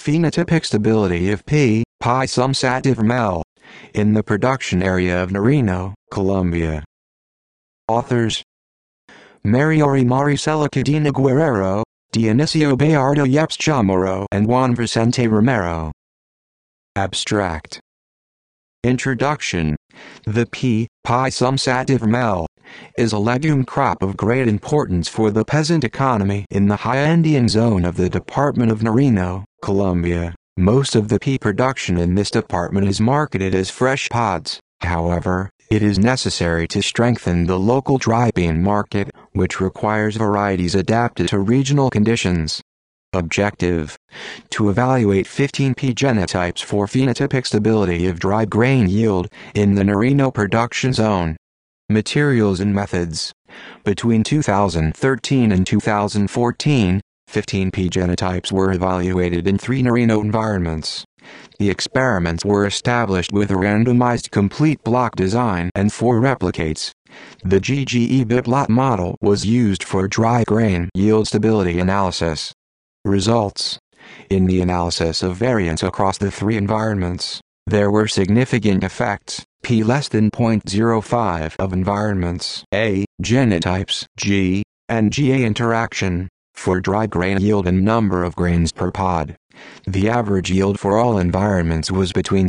Phenotypic stability of P. pisumsativimel in the production area of Narino, Colombia. Authors: Mariori Maricela Cadena Guerrero, Dionisio Bayardo Yepes Chamorro and Juan Vicente Romero. Abstract. Introduction. The P. pisumsativimel is a legume crop of great importance for the peasant economy in the high Andean zone of the department of Narino, Colombia. Most of the pea production in this department is marketed as fresh pods. However, it is necessary to strengthen the local dry bean market, which requires varieties adapted to regional conditions. Objective: to evaluate 15 pea genotypes for phenotypic stability of dry grain yield in the Narino production zone. Materials and methods. Between 2013 and 2014, 15 pea genotypes were evaluated in 3 Narino environments. The experiments were established with a randomized complete block design and 4 replicates. The GGE biplot model was used for dry grain yield stability analysis. Results. In the analysis of variance across the 3 environments, there were significant effects. P less than 0.05 of environments A, genotypes G, and GA interaction, for dry grain yield and number of grains per pod. The average yield for all environments was between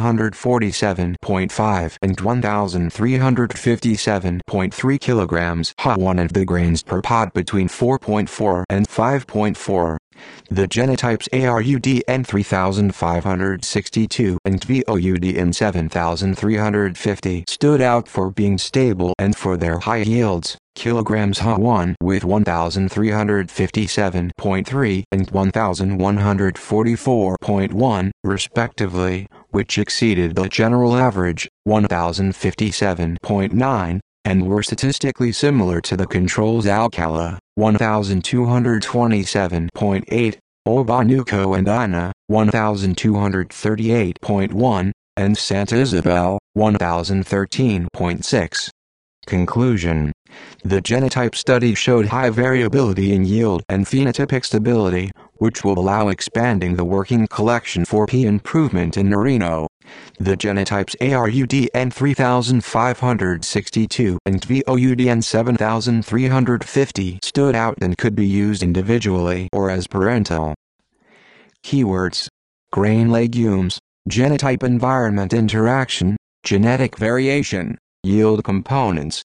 747.5 and 1,357.3 kilograms Ha1 and the grains per pod between 4.4 and 5.4. The genotypes ARUDN 3562 and VOUDN 7350 stood out for being stable and for their high yields, kilograms Ha1 with 1,357.3 and 1,144.1, respectively, which exceeded the general average, 1,057.9, and were statistically similar to the controls Alcala, 1,227.8, Obanuco and Ana, 1,238.1, and Santa Isabel, 1,013.6. Conclusion. The genotype study showed high variability in yield and phenotypic stability, which will allow expanding the working collection for pea improvement in Narino. The genotypes ARUDN 3562 and VOUDN 7350 stood out and could be used individually or as parental. Keywords: grain legumes, genotype environment interaction, genetic variation, yield components,